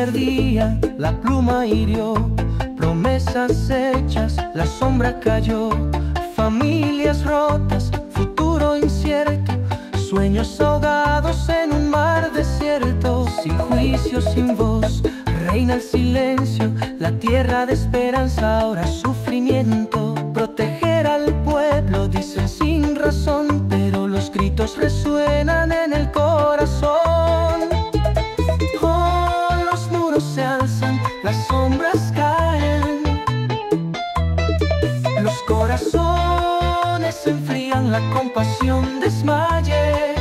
primer día la pluma hirió, promesas hechas, la sombra cayó, familias rotas, futuro incierto, sueños ahogados en un mar desierto. Sin juicio, sin voz, reina el silencio, la tierra de esperanza, ahora sufrimiento. Proteger al pueblo, dicen sin razón, pero los gritos resuenan en el corazón. Oh, los muros se alzan, las sombras caen, los corazones se enfrían, la compasión desmaye.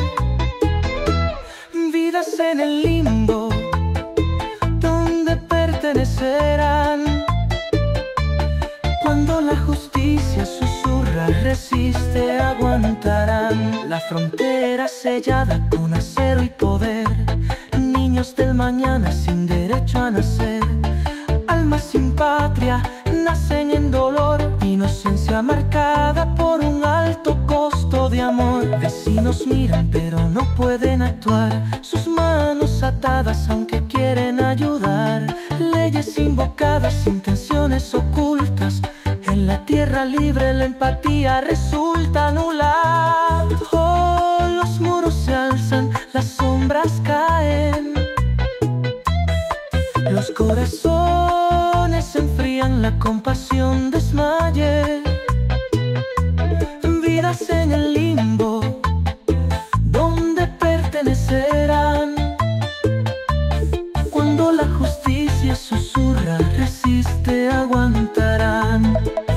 Vidas en el limbo, donde pertenecerán. Cuando la justicia susurra, resiste, aguantarán. La frontera sellada con acero y poder, niños del mañana sin derecho a nacer. Almas sin patria, nacen en dolor, inocencia marcada por un alto costo de amor. Vecinos miran pero no pueden actuar, sus manos atadas aunque quieren ayudar. Leyes invocadas, intenciones ocultas, en la tierra libre la empatía resulta nula. Oh, los muros se alzan, las sombras caen, los corazones se enfrían, la compasión desmaye. Vidas en el limbo, donde pertenecerán. Cuando la justicia susurra, resiste, aguantarán.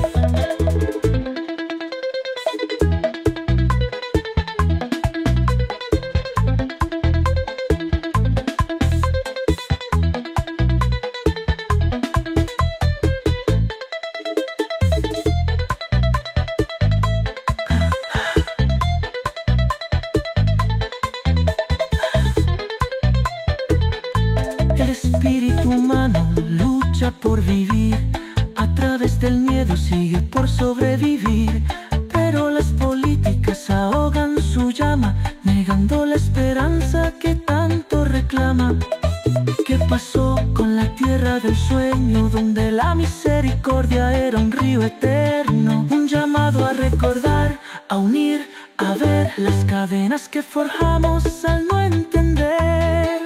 El espíritu humano lucha por vivir, a través del miedo sigue por sobrevivir. Pero las políticas ahogan su llama, negando la esperanza que tanto reclama. ¿Qué pasó con la tierra del sueño, donde la misericordia era un río eterno? Un llamado a recordar, a unir, a ver las cadenas que forjamos al no entender.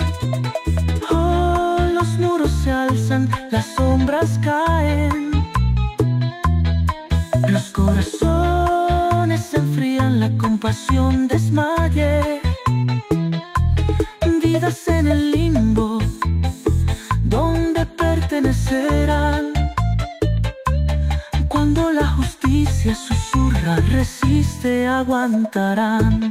Los muros se alzan, las sombras caen, los corazones se enfrían, la compasión desmaye. Vidas en el limbo, donde pertenecerán. Cuando la justicia susurra, resiste, aguantarán.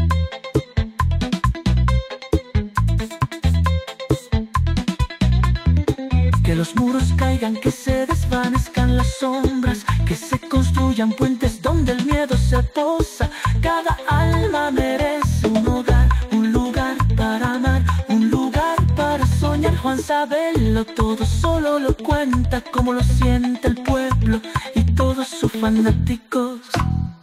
Que los muros caigan, que se desvanezcan las sombras, que se construyan puentes donde el miedo se posa. Cada alma merece un hogar, un lugar para amar, un lugar para soñar. Juan Sabelo todo solo lo cuenta como lo siente el pueblo y todos sus fanáticos.